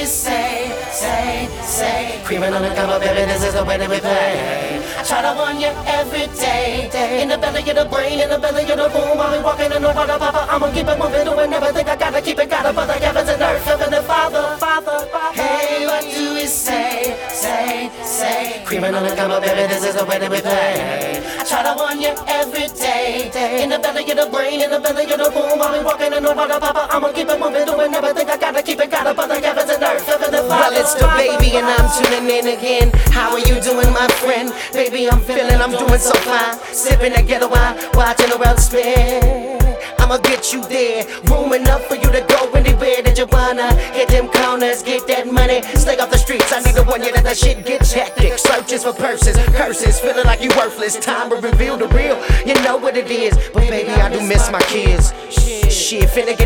is say. Creaming on the cover, baby, this is the way that we play. I try to warn you every day. In the belly of the brain, in the belly of the boom. While we walking in the water, papa, I'ma keep it moving, doing everything I gotta keep it, gotta put the heavens and earth, heaven and Father. Hey, what do we say? Creaming on the cover, baby, this is the way that we play. I try to warn you every day. In the belly of the brain, in the belly of the boom. While we walking in the water, papa, I'ma keep it moving, doing everything I gotta keep it, gotta put the heavens and earth, heaven and Father. Well, it's the baby and I'm tuning in again. How are you doing, my friend? Baby, I'm feeling, I'm doing so fine. Sipping that ghetto wine, watching the world spin. I'ma get you there, room enough for you to go anywhere that you wanna. Hit them corners, get that money, stay off the streets. I need to warn you that shit gets hectic. Searches for purses, curses, feeling like you worthless. Time to reveal the real, you know what it is. But baby, I do miss my kids. Shit, finna get